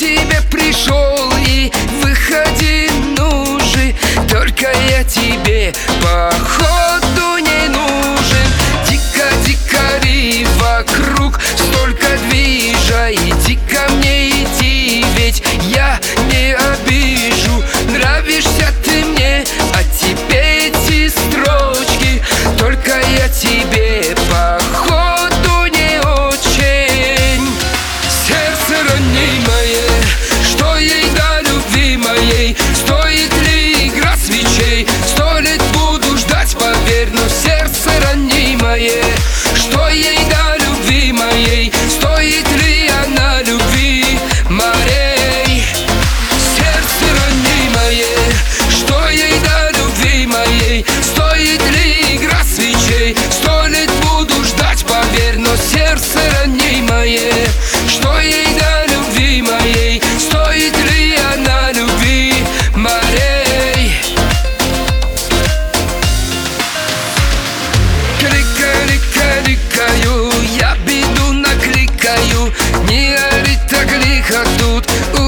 тебе пришел и выходи, ну же, только я тебе походу не нужен. Дико-дикари вокруг, столько движа, иди ко мне, иди, ведь я не обижу. Нравишься ты мне, а тебе эти строчки, только я тебе походу не очень. Сердце раней мое, что ей до любви моей? Стоит ли игра свечей? 100 лет буду ждать, поверь, но сердце раней мое, что ей до любви моей? Стоит ли она любви морей? Сердце раней мое, что ей до любви моей? Стоит ли игра свечей? 100 лет буду ждать, поверь, но сердце раней мое, что ей до любви моей? Стоит ли она любви морей? Кликаю, я беду накликаю, не ори так лихо тут.